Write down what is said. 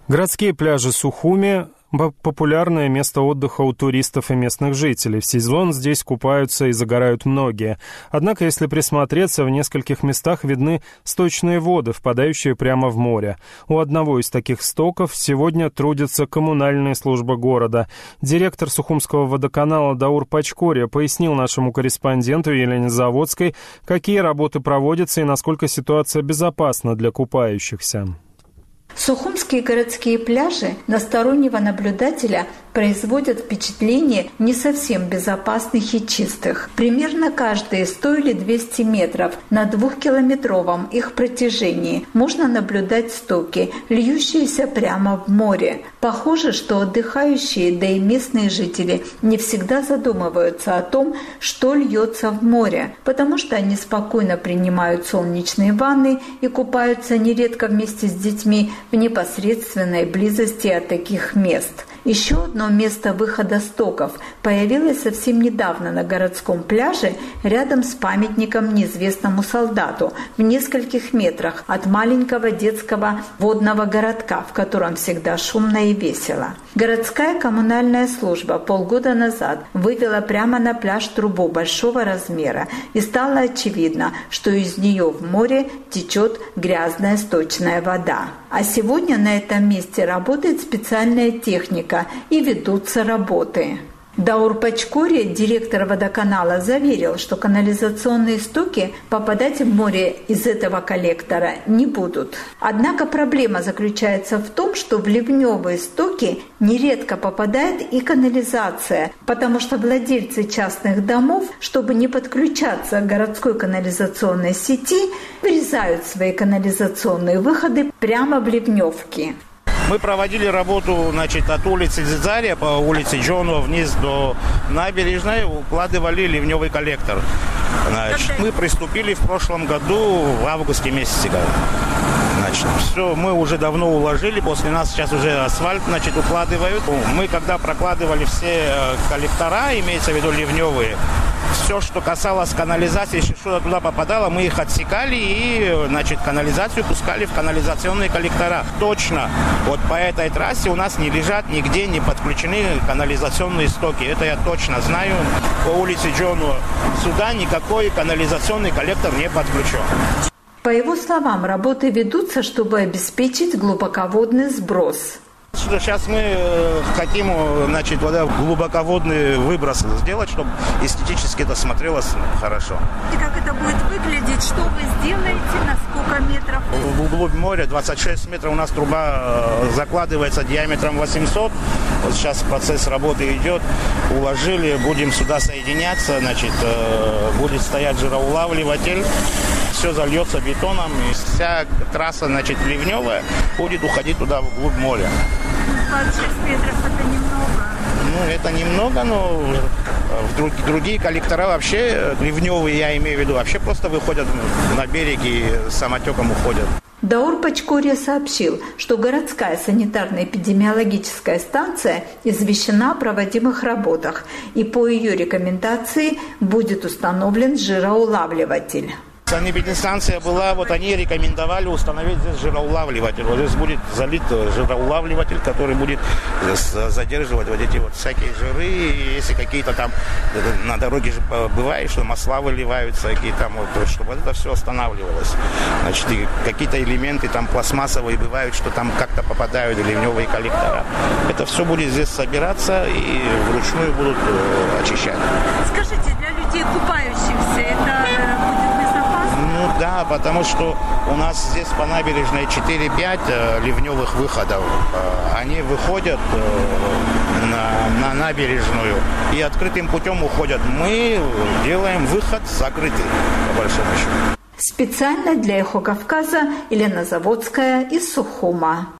Городские пляжи Сухуми – популярное место отдыха у туристов и местных жителей. В сезон здесь купаются и загорают многие. Однако, если присмотреться, в нескольких местах видны сточные воды, впадающие прямо в море. У одного из таких стоков сегодня трудится коммунальная служба города. Директор Сухумского водоканала Даур Пачкория пояснил нашему корреспонденту Елене Заводской, какие работы проводятся и насколько ситуация безопасна для купающихся. Сухумские городские пляжи на стороннего наблюдателя производят впечатление не совсем безопасных и чистых. Примерно каждые 100 или 200 метров на 2-километровом их протяжении можно наблюдать стоки, льющиеся прямо в море. Похоже, что отдыхающие, да и местные жители не всегда задумываются о том, что льется в море, потому что они спокойно принимают солнечные ванны и купаются нередко вместе с детьми в непосредственной близости от таких мест. Еще одно место выхода стоков появилось совсем недавно на городском пляже рядом с памятником неизвестному солдату в нескольких метрах от маленького детского водного городка, в котором всегда шумно и весело. Городская коммунальная служба полгода назад вывела прямо на пляж трубу большого размера, и стало очевидно, что из нее в море течет грязная сточная вода. А сегодня на этом месте работает специальная техника и ведутся работы. Даур Пачкория, директор водоканала, заверил, что канализационные стоки попадать в море из этого коллектора не будут. Однако проблема заключается в том, что в ливневые стоки нередко попадает и канализация, потому что владельцы частных домов, чтобы не подключаться к городской канализационной сети, вырезают свои канализационные выходы прямо в ливневки. Мы проводили работу, от улицы Дзидзария по улице Джонова вниз до набережной, укладывали ливневый коллектор. Мы приступили в прошлом году, в августе месяце. Все, мы уже давно уложили, после нас сейчас уже асфальт, укладывают. Мы, когда прокладывали все коллектора, имеется в виду ливневые, все, что касалось канализации, если что-то туда попадало, мы их отсекали и, канализацию пускали в канализационные коллектора. Точно, вот по этой трассе у нас не лежат, нигде не подключены канализационные стоки. Это я точно знаю. По улице Джону сюда никакой канализационный коллектор не подключен. По его словам, работы ведутся, чтобы обеспечить глубоководный сброс. Сейчас мы хотим, глубоководный выброс сделать, чтобы эстетически это смотрелось хорошо. И как это будет выглядеть? Что вы сделаете? На сколько метров? Вглубь моря 26 метров у нас труба закладывается диаметром 800. Вот сейчас процесс работы идет. Уложили, будем сюда соединяться. Будет стоять жироулавливатель. Все зальется бетоном. И вся трасса, ливневая, будет уходить туда вглубь моря. 26 метров это немного. Это немного, но другие коллектора вообще, ливневые, я имею в виду, вообще просто выходят на берег и самотеком уходят. Даур Пачкория сообщил, что городская санитарно-эпидемиологическая станция извещена о проводимых работах, и по ее рекомендации будет установлен жироулавливатель. Санэпидстанция была, они рекомендовали установить здесь жироулавливатель. Вот здесь будет залит жироулавливатель, который будет задерживать эти всякие жиры. И если какие-то там на дороге же бывает, что масла выливаются, чтобы это все останавливалось. И какие-то элементы там пластмассовые бывают, что там как-то попадают в ливневые коллектора. Это все будет здесь собираться и вручную будут очищать. Скажите, для людей купающихся это будет безопасно? Да, потому что у нас здесь по набережной 4-5 ливневых выходов. Они выходят на набережную и открытым путем уходят. Мы делаем выход закрытый, по большому счету. Специально для «Эхо Кавказа» Елена Заводская из Сухума.